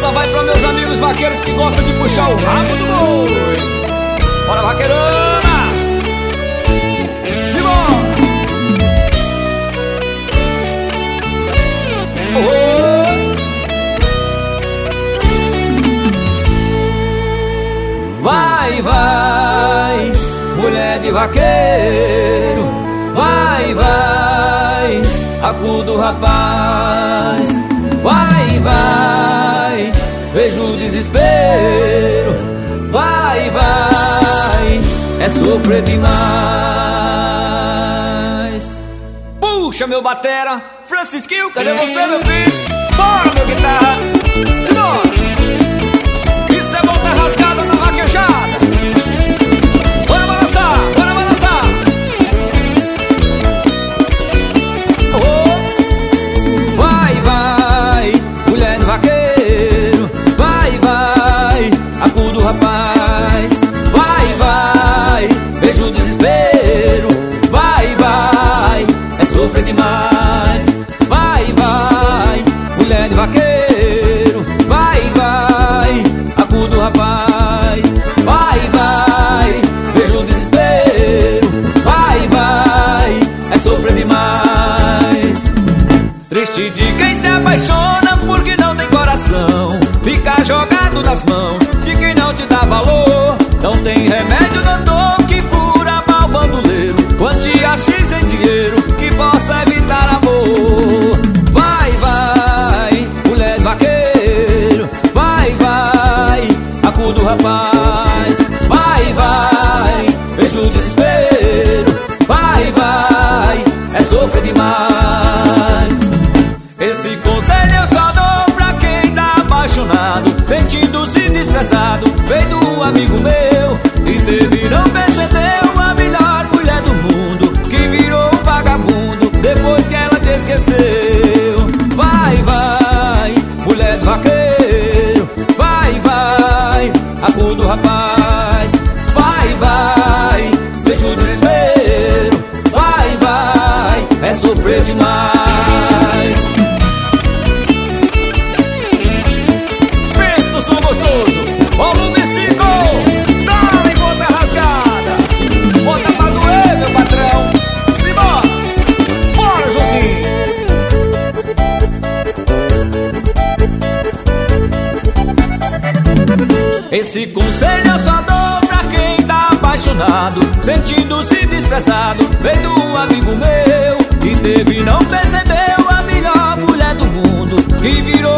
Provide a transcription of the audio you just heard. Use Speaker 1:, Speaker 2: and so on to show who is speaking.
Speaker 1: Ela vai para meus amigos vaqueiros que gostam de puxar o rabo do boi. Bora, vaqueirona! Simbora! Vai, vai, mulher de vaqueiro. Vai, vai, acuda o rapaz. Vai, vai, vejo o desespero. Vai, vai, é sofrer demais. Puxa, meu batera, Francisquinho, cadê você, meu filho? Bora, meu guitarra, simbora! Isso é volta rasgada na vaquejada. Bora balançar, bora balançar. Oh. Vai, vai, mulher do vaqueiro. Vai, vai, acuda o rapaz. Vai, vai, vejo o desespero. Vai, vai, é sofrer demais. Vai, vai, mulher de vaqueiro. Vai, vai, acuda o rapaz. Vai, vai, vejo o desespero. Vai, vai, é sofrer demais. Triste de quem se apaixona porque não tem coração. Fica jogado nas mãos de quem não te dá valor. Não tem remédio, doutor, que cura mal bandoleiro. Quantia X em dinheiro que possa evitar amor. Vai, vai, mulher de vaqueiro. Vai, vai, acuda o rapaz. Vai, vai, vejo o desespero. Vai, vai, é sofrer demais. Esse conselho eu só dou pra quem tá apaixonado, sentindo-se desprezado, feito um amigo meu, que teve e não percebeu a melhor mulher do mundo, que virou um vagabundo depois que ela te esqueceu. Vai, vai, mulher do vaqueiro. Vai, vai, acuda o rapaz. Vai, vai, vejo o desespero. Vai, vai, é sofrer demais. Pensa no som gostoso, volume 5. Dá-lhe volta rasgada. Bota pra doer, meu patrão. Simbora, bora, Josinho. Esse conselho eu só dou pra quem tá apaixonado, sentindo-se desprezado, feito um amigo meu, que teve e não percebeu a melhor mulher do mundo, que virou